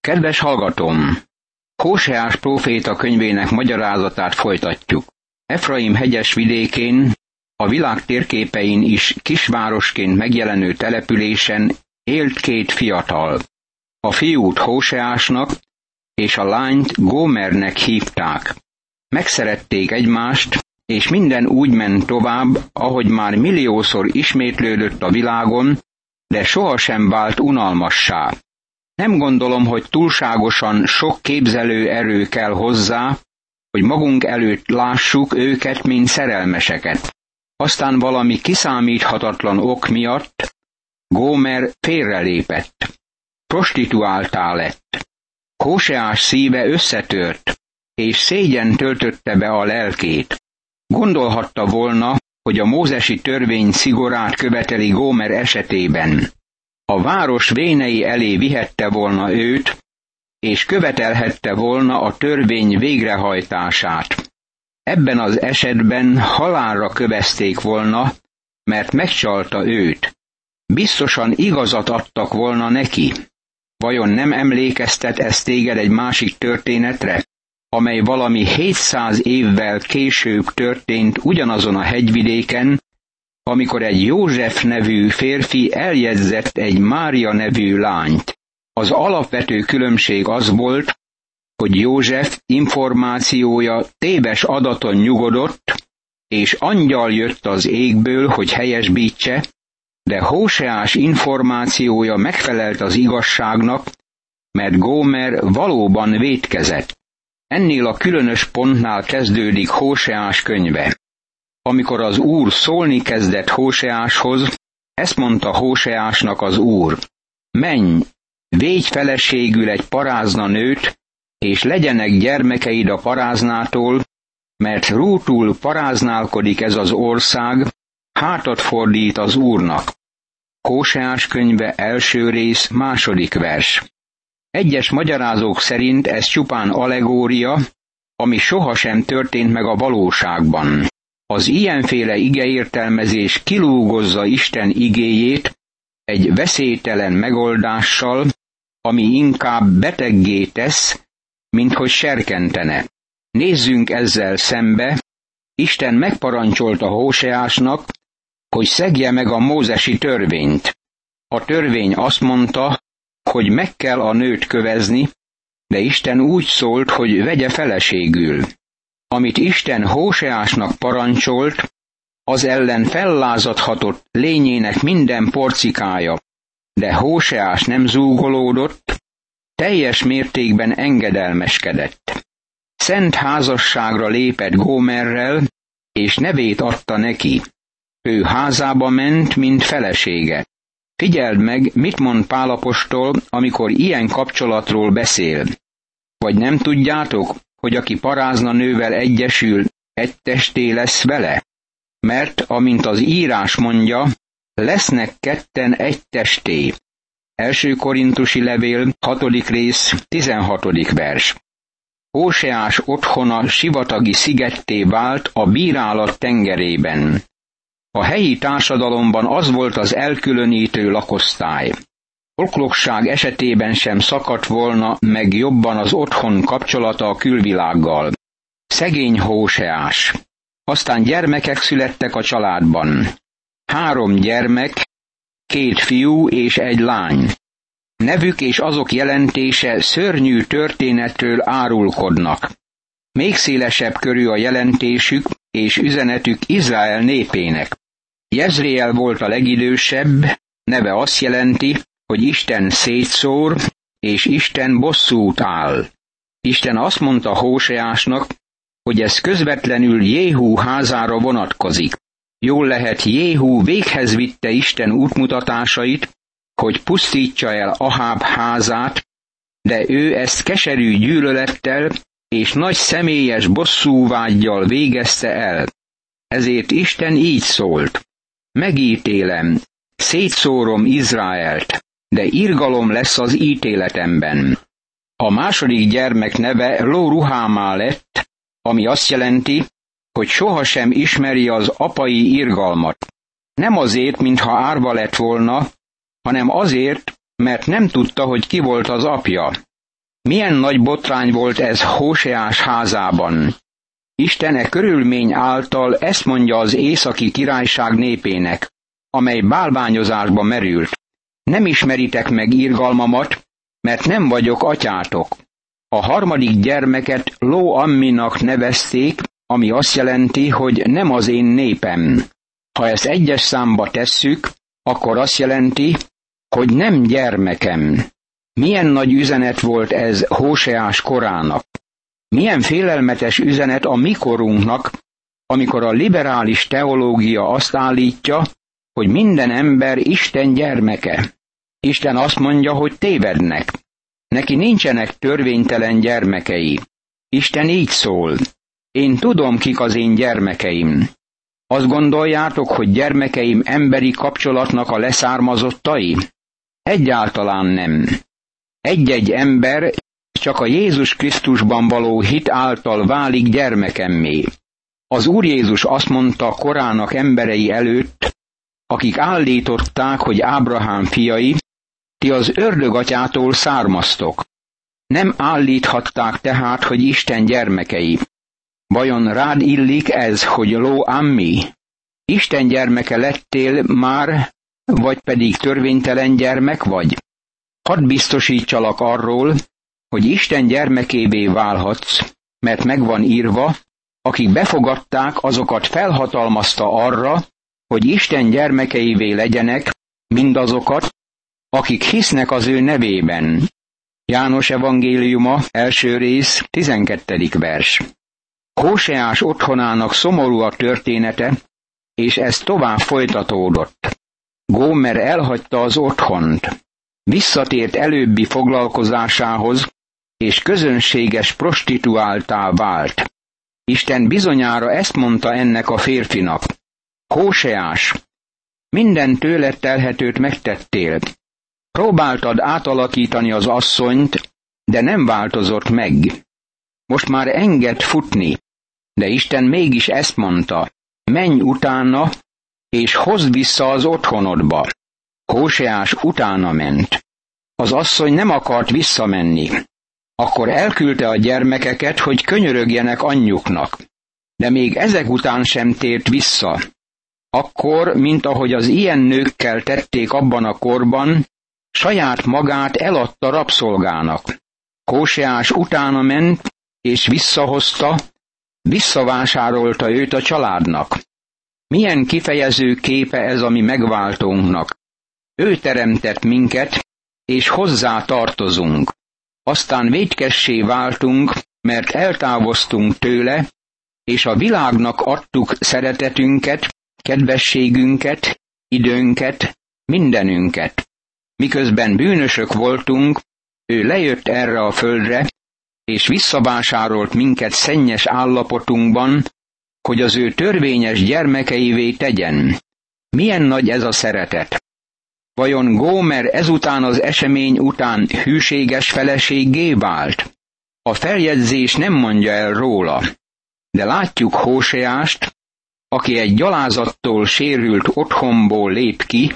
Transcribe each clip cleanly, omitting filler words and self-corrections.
Kedves hallgatom! Hóseás próféta könyvének magyarázatát folytatjuk. Efraim hegyes vidékén, a világ térképein is kisvárosként megjelenő településen élt két fiatal. A fiút Hóseásnak és a lányt Gómernek hívták. Megszerették egymást, és minden úgy ment tovább, ahogy már milliószor ismétlődött a világon, de sohasem vált unalmassá. Nem gondolom, hogy túlságosan sok képzelő erő kell hozzá, hogy magunk előtt lássuk őket, mint szerelmeseket. Aztán valami kiszámíthatatlan ok miatt Gómer félrelépett. Prostituáltá lett. Hóseás szíve összetört, és szégyen töltötte be a lelkét. Gondolhatta volna, hogy a mózesi törvény szigorát követeli Gómer esetében. A város vénei elé vihette volna őt, és követelhette volna a törvény végrehajtását. Ebben az esetben halálra kövezték volna, mert megcsalta őt. Biztosan igazat adtak volna neki. Vajon nem emlékeztet ez téged egy másik történetre, amely valami 700 évvel később történt ugyanazon a hegyvidéken, amikor egy József nevű férfi eljegyzett egy Mária nevű lányt. Az alapvető különbség az volt, hogy József információja téves adaton nyugodott, és angyal jött az égből, hogy helyesbítse, de Hóseás információja megfelelt az igazságnak, mert Gómer valóban vétkezett. Ennél a különös pontnál kezdődik Hóseás könyve. Amikor az Úr szólni kezdett Hóseáshoz, ezt mondta Hóseásnak az Úr: menj, védj feleségül egy parázna nőt, és legyenek gyermekeid a paráznától, mert rútul paráználkodik ez az ország, hátat fordít az Úrnak. Hóseás könyve első rész, második vers. Egyes magyarázók szerint ez csupán allegória, ami sohasem történt meg a valóságban. Az ilyenféle igeértelmezés kilúgozza Isten igéjét egy veszélytelen megoldással, ami inkább beteggé tesz, minthogy serkentene. Nézzünk ezzel szembe, Isten megparancsolta Hóseásnak, hogy szegje meg a mózesi törvényt. A törvény azt mondta, hogy meg kell a nőt kövezni, de Isten úgy szólt, hogy vegye feleségül. Amit Isten Hóseásnak parancsolt, az ellen fellázadhatott lényének minden porcikája, de Hóseás nem zúgolódott, teljes mértékben engedelmeskedett. Szent házasságra lépett Gómerrel, és nevét adta neki. Ő házába ment, mint felesége. Figyeld meg, mit mond Pál apostol, amikor ilyen kapcsolatról beszél. Vagy nem tudjátok, hogy aki parázna nővel egyesül, egy testé lesz vele? Mert, amint az írás mondja, lesznek ketten egy testé. 1 Korintusi levél, 6. rész, 16. vers. Hóseás otthona sivatagi szigetté vált a bírálat tengerében. A helyi társadalomban az volt az elkülönítő lakosztály. Oklokság esetében sem szakadt volna meg jobban az otthon kapcsolata a külvilággal. Szegény Hóseás. Aztán gyermekek születtek a családban. 3 gyermek, 2 fiú és 1 lány. Nevük és azok jelentése szörnyű történetről árulkodnak. Még szélesebb körű a jelentésük és üzenetük Izrael népének. Jezréel volt a legidősebb, neve azt jelenti, hogy Isten szétszór, és Isten bosszút áll. Isten azt mondta Hóseásnak, hogy ez közvetlenül Jéhú házára vonatkozik. Jól lehet, Jéhú véghez vitte Isten útmutatásait, hogy pusztítsa el Aháb házát, de ő ezt keserű gyűlölettel és nagy személyes bosszúvággyal végezte el. Ezért Isten így szólt: megítélem, szétszórom Izraelt, de irgalom lesz az ítéletemben. A második gyermek neve Ló-ruhámá lett, ami azt jelenti, hogy sohasem ismeri az apai irgalmat. Nem azért, mintha árva lett volna, hanem azért, mert nem tudta, hogy ki volt az apja. Milyen nagy botrány volt ez Hóseás házában. Isten e körülmény által ezt mondja az északi királyság népének, amely bálványozásba merült. Nem ismeritek meg irgalmamat, mert nem vagyok atyátok. A harmadik gyermeket Ló-amminak nevezték, ami azt jelenti, hogy nem az én népem. Ha ezt egyes számba tesszük, akkor azt jelenti, hogy nem gyermekem. Milyen nagy üzenet volt ez Hóseás korának. Milyen félelmetes üzenet a mi korunknak, amikor a liberális teológia azt állítja, hogy minden ember Isten gyermeke. Isten azt mondja, hogy tévednek. Neki nincsenek törvénytelen gyermekei. Isten így szól. Én tudom, kik az én gyermekeim. Azt gondoljátok, hogy gyermekeim emberi kapcsolatnak a leszármazottai? Egyáltalán nem. Egy-egy ember csak a Jézus Krisztusban való hit által válik gyermekemmé. Az Úr Jézus azt mondta korának emberei előtt, akik állították, hogy Ábrahám fiai, ti az ördögatyától származtok. Nem állíthatták tehát, hogy Isten gyermekei. Vajon rád illik ez, hogy Ló-ammi? Isten gyermeke lettél már, vagy pedig törvénytelen gyermek vagy? Hadd biztosítsalak arról, hogy Isten gyermekévé válhatsz, mert megvan írva, akik befogadták, azokat felhatalmazta arra, hogy Isten gyermekeivé legyenek, mindazokat, akik hisznek az ő nevében. János evangéliuma, 1. rész, 12. vers. Hóseás otthonának szomorú a története, és ez tovább folytatódott. Gómer elhagyta az otthont. Visszatért előbbi foglalkozásához, és közönséges prostituáltá vált. Isten bizonyára ezt mondta ennek a férfinak. Hóseás, minden tőled telhetőt megtettél. Próbáltad átalakítani az asszonyt, de nem változott meg. Most már engedd futni. De Isten mégis ezt mondta, menj utána, és hozd vissza az otthonodba. Hóseás utána ment. Az asszony nem akart visszamenni. Akkor elküldte a gyermekeket, hogy könyörögjenek anyjuknak. De még ezek után sem tért vissza. Akkor, mint ahogy az ilyen nőkkel tették abban a korban, saját magát eladta rabszolgának. Hóseás utána ment, és visszahozta, visszavásárolta őt a családnak. Milyen kifejező képe ez a mi megváltónknak. Ő teremtett minket, és hozzá tartozunk. Aztán vétkessé váltunk, mert eltávoztunk tőle, és a világnak adtuk szeretetünket, kedvességünket, időnket, mindenünket. Miközben bűnösök voltunk, ő lejött erre a földre, és visszavásárolt minket szennyes állapotunkban, hogy az ő törvényes gyermekeivé tegyen. Milyen nagy ez a szeretet! Vajon Gómer ezután az esemény után hűséges feleséggé vált? A feljegyzés nem mondja el róla, de látjuk Hóseást, aki egy gyalázattól sérült otthonból lép ki,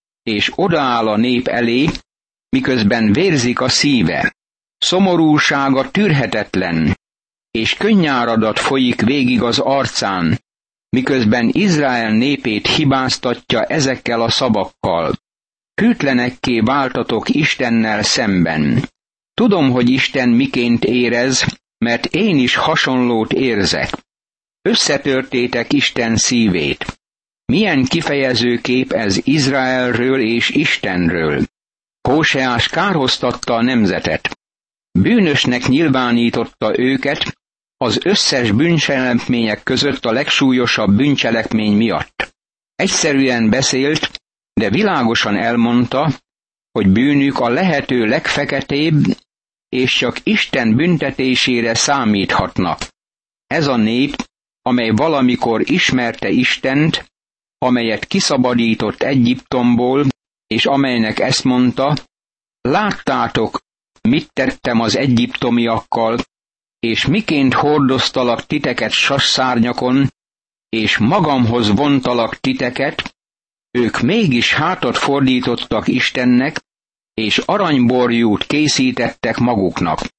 és odaáll a nép elé, miközben vérzik a szíve. Szomorúsága tűrhetetlen, és könnyáradat folyik végig az arcán, miközben Izrael népét hibáztatja ezekkel a szavakkal. Hűtlenekké váltatok Istennel szemben. Tudom, hogy Isten miként érez, mert én is hasonlót érzek. Összetörtétek Isten szívét. Milyen kifejező kép ez Izraelről és Istenről. Hóseás kárhoztatta a nemzetet. Bűnösnek nyilvánította őket az összes bűncselekmények között a legsúlyosabb bűncselekmény miatt. Egyszerűen beszélt, de világosan elmondta, hogy bűnük a lehető legfeketébb, és csak Isten büntetésére számíthatnak. Ez a nép, amely valamikor ismerte Istent, amelyet kiszabadított Egyiptomból, és amelynek ezt mondta, láttátok, mit tettem az egyiptomiakkal, és miként hordoztalak titeket sasszárnyakon, és magamhoz vontalak titeket, ők mégis hátat fordítottak Istennek, és aranyborjút készítettek maguknak.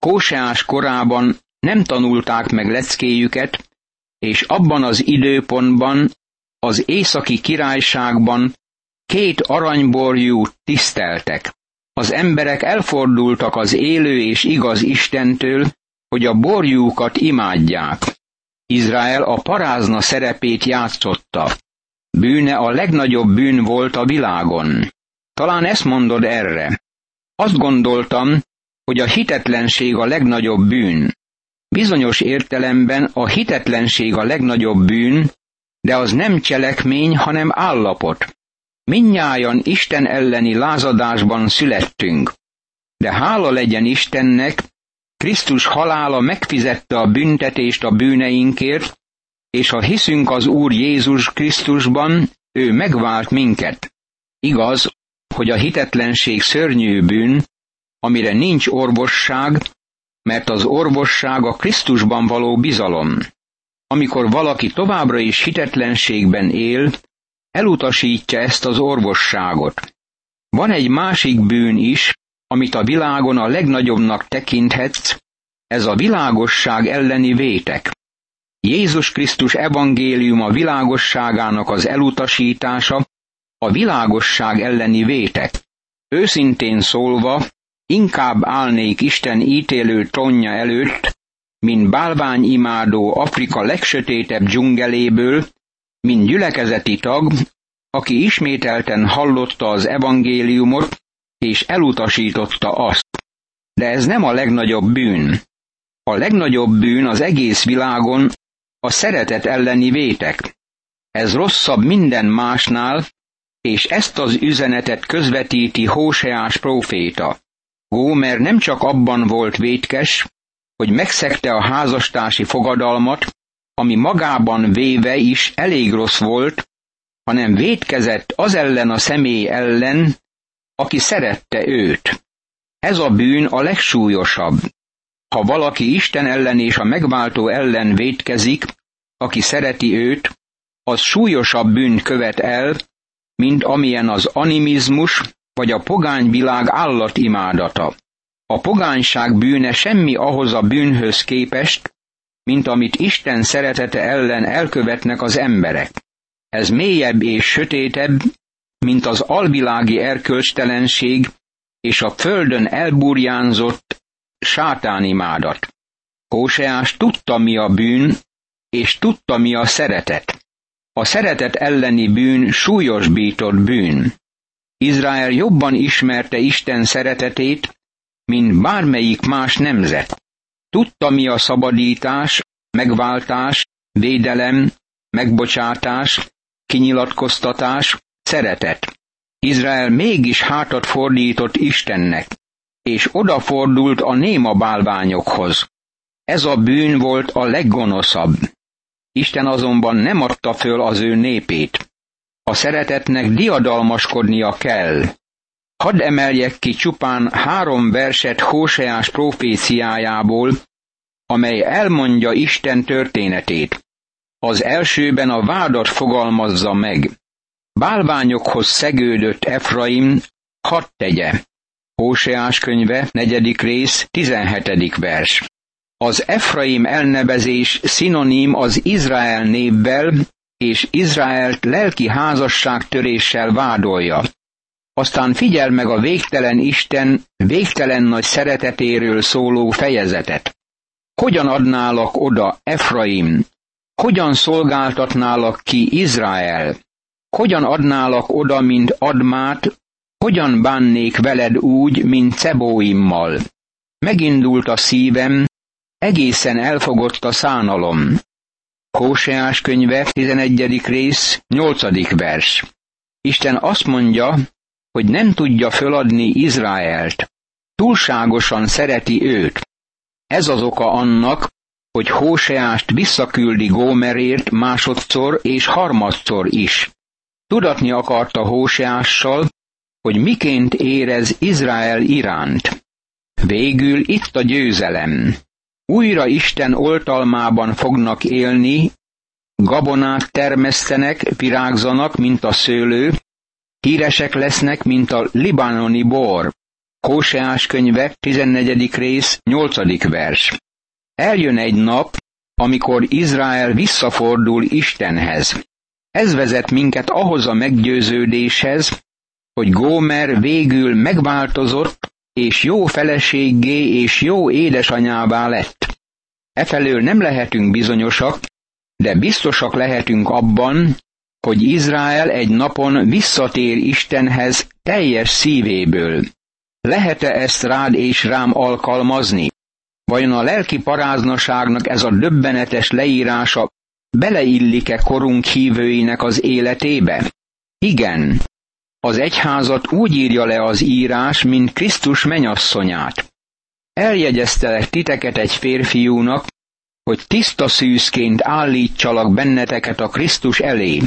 Hóseás korában nem tanulták meg leckéjüket, és abban az időpontban, az északi királyságban 2 aranyborjút tiszteltek. Az emberek elfordultak az élő és igaz Istentől, hogy a borjúkat imádják. Izrael a parázna szerepét játszotta. Bűne a legnagyobb bűn volt a világon. Talán ezt mondod erre. Azt gondoltam, hogy a hitetlenség a legnagyobb bűn. Bizonyos értelemben a hitetlenség a legnagyobb bűn, de az nem cselekmény, hanem állapot. Mindnyájan Isten elleni lázadásban születtünk. De hála legyen Istennek, Krisztus halála megfizette a büntetést a bűneinkért, és ha hiszünk az Úr Jézus Krisztusban, ő megvált minket. Igaz, hogy a hitetlenség szörnyű bűn, amire nincs orvosság, mert az orvosság a Krisztusban való bizalom. Amikor valaki továbbra is hitetlenségben él, elutasítja ezt az orvosságot. Van egy másik bűn is, amit a világon a legnagyobbnak tekinthetsz, ez a világosság elleni vétek. Jézus Krisztus evangéliuma világosságának az elutasítása, a világosság elleni vétek. Őszintén szólva, inkább állnék Isten ítélő trónja előtt, mint bálványimádó Afrika legsötétebb dzsungeléből, mint gyülekezeti tag, aki ismételten hallotta az evangéliumot, és elutasította azt. De ez nem a legnagyobb bűn. A legnagyobb bűn az egész világon a szeretet elleni vétek. Ez rosszabb minden másnál, és ezt az üzenetet közvetíti Hóseás próféta. Gómer nem csak abban volt vétkes, hogy megszegte a házastársi fogadalmat, ami magában véve is elég rossz volt, hanem vétkezett az ellen a személy ellen, aki szerette őt. Ez a bűn a legsúlyosabb. Ha valaki Isten ellen és a megváltó ellen vétkezik, aki szereti őt, az súlyosabb bűnt követ el, mint amilyen az animizmus vagy a pogányvilág állatimádata. A pogányság bűne semmi ahhoz a bűnhöz képest, mint amit Isten szeretete ellen elkövetnek az emberek. Ez mélyebb és sötétebb, mint az alvilági erkölcstelenség és a földön elburjánzott sátánimádat. Hóseás tudta, mi a bűn, és tudta, mi a szeretet. A szeretet elleni bűn súlyosbított bűn. Izrael jobban ismerte Isten szeretetét, mint bármelyik más nemzet. Tudta, mi a szabadítás, megváltás, védelem, megbocsátás, kinyilatkoztatás, szeretet. Izrael mégis hátat fordított Istennek, és odafordult a néma bálványokhoz. Ez a bűn volt a leggonoszabb. Isten azonban nem adta föl az ő népét. A szeretetnek diadalmaskodnia kell. Hadd emeljek ki csupán 3 verset Hóseás proféciájából, amely elmondja Isten történetét. Az elsőben a vádat fogalmazza meg. Bálványokhoz szegődött Efraim, hadd tegye. Hóseás könyve, 4. rész, 17. vers. Az Efraim elnevezés szinoním az Izrael névvel, és Izraelt lelki házasságtöréssel vádolja. Aztán figyeld meg a végtelen Isten végtelen nagy szeretetéről szóló fejezetet. Hogyan adnálak oda, Efraim? Hogyan szolgáltatnálak ki, Izrael? Hogyan adnálak oda, mint Admát? Hogyan bánnék veled úgy, mint Cebóimmal? Megindult a szívem, egészen elfogott a szánalom. Hóseás könyve, 11. rész, 8. vers. Isten azt mondja, hogy nem tudja föladni Izraelt. Túlságosan szereti őt. Ez az oka annak, hogy Hóseást visszaküldi Gómerért másodszor és harmadszor is. Tudatni akarta Hóseással, hogy miként érez Izrael iránt. Végül itt a győzelem. Újra Isten oltalmában fognak élni, gabonát termesztenek, virágzanak, mint a szőlő, híresek lesznek, mint a libanoni bor. Hóseás könyve, 14. rész, 8. vers. Eljön egy nap, amikor Izrael visszafordul Istenhez. Ez vezet minket ahhoz a meggyőződéshez, hogy Gómer végül megváltozott, és jó feleséggé és jó édesanyává lett. Efelől nem lehetünk bizonyosak, de biztosak lehetünk abban, hogy Izrael egy napon visszatér Istenhez teljes szívéből. Lehet-e ezt rád és rám alkalmazni? Vajon a lelki paráznaságnak ez a döbbenetes leírása beleillik-e korunk hívőinek az életébe? Igen, az egyházat úgy írja le az írás, mint Krisztus mennyasszonyát. Eljegyeztelek titeket egy férfiúnak, hogy tiszta szűzként állítsalak benneteket a Krisztus elé.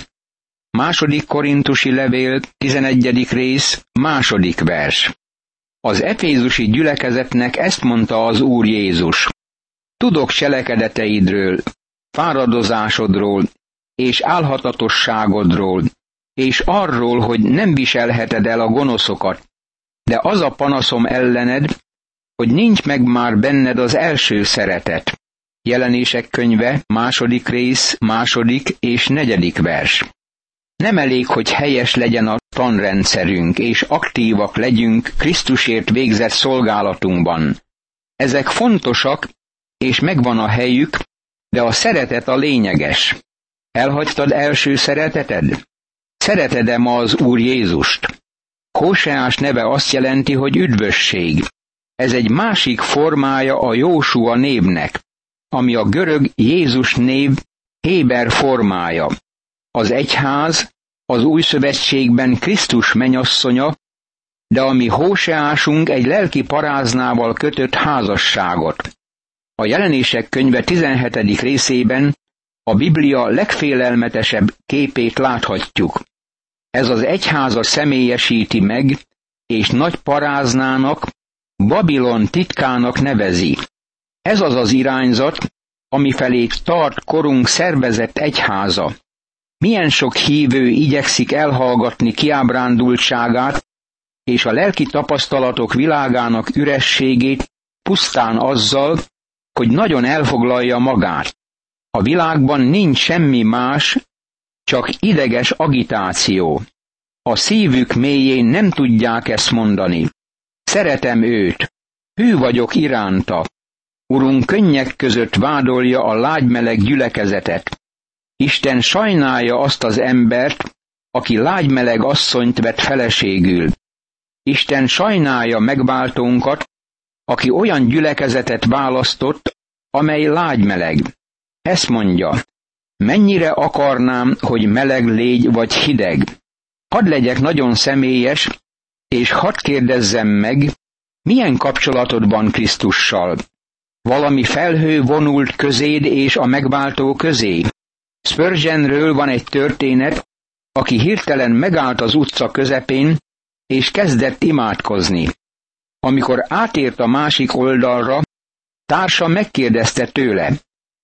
2. Korintusi levél, 11. rész, 2. vers. Az efézusi gyülekezetnek ezt mondta az Úr Jézus. Tudok cselekedeteidről, fáradozásodról és álhatatosságodról, és arról, hogy nem viselheted el a gonoszokat, de az a panaszom ellened, hogy nincs meg már benned az első szeretet. Jelenések könyve, 2. rész, 2. és 4. vers. Nem elég, hogy helyes legyen a tanrendszerünk, és aktívak legyünk Krisztusért végzett szolgálatunkban. Ezek fontosak, és megvan a helyük, de a szeretet a lényeges. Elhagytad első szereteted? Szereted-e ma az Úr Jézust? Hóseás neve azt jelenti, hogy üdvösség. Ez egy másik formája a Jósua névnek, ami a görög Jézus név héber formája. Az egyház az új szövetségben Krisztus mennyasszonya, de a mi Hóseásunk egy lelki paráznával kötött házasságot. A Jelenések könyve 17. részében a Biblia legfélelmetesebb képét láthatjuk. Ez az egyházat személyesíti meg, és nagy paráznának, Babilon titkának nevezi. Ez az az irányzat, amifelé tart korunk szervezett egyháza. Milyen sok hívő igyekszik elhallgatni kiábrándultságát és a lelki tapasztalatok világának ürességét pusztán azzal, hogy nagyon elfoglalja magát. A világban nincs semmi más, csak ideges agitáció. A szívük mélyén nem tudják ezt mondani. Szeretem őt, hű vagyok iránta. Urunk könnyek között vádolja a lágymeleg gyülekezetet. Isten sajnálja azt az embert, aki lágymeleg asszonyt vett feleségül. Isten sajnálja megváltónkat, aki olyan gyülekezetet választott, amely lágymeleg. Ezt mondja, mennyire akarnám, hogy meleg légy vagy hideg. Hadd legyek nagyon személyes, és hadd kérdezzem meg, milyen kapcsolatod van Krisztussal? Valami felhő vonult közéd és a megváltó közé? Spurgeonről van egy történet, aki hirtelen megállt az utca közepén, és kezdett imádkozni. Amikor átért a másik oldalra, társa megkérdezte tőle,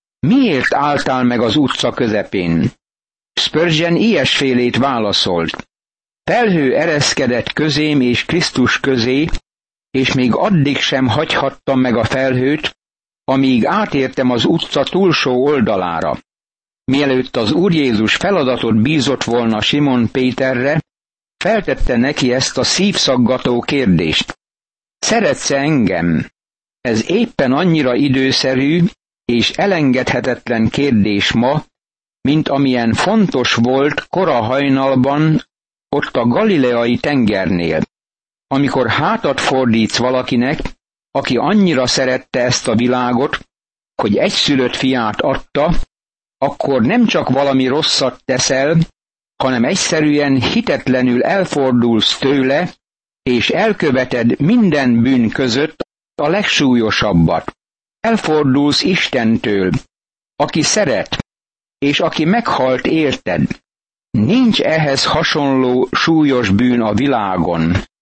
miért álltál meg az utca közepén? Spurgeon ilyesfélét válaszolt. Felhő ereszkedett közém és Krisztus közé, és még addig sem hagyhattam meg a felhőt, amíg átértem az utca túlsó oldalára. Mielőtt az Úr Jézus feladatot bízott volna Simon Péterre, feltette neki ezt a szívszaggató kérdést. Szeretsz-e engem? Ez éppen annyira időszerű és elengedhetetlen kérdés ma, mint amilyen fontos volt kora hajnalban ott a Galileai tengernél. Amikor hátat fordítsz valakinek, aki annyira szerette ezt a világot, hogy egyszülött fiát adta, akkor nem csak valami rosszat teszel, hanem egyszerűen hitetlenül elfordulsz tőle, és elköveted minden bűn között a legsúlyosabbat. Elfordulsz Istentől, aki szeret, és aki meghalt érted. Nincs ehhez hasonló súlyos bűn a világon.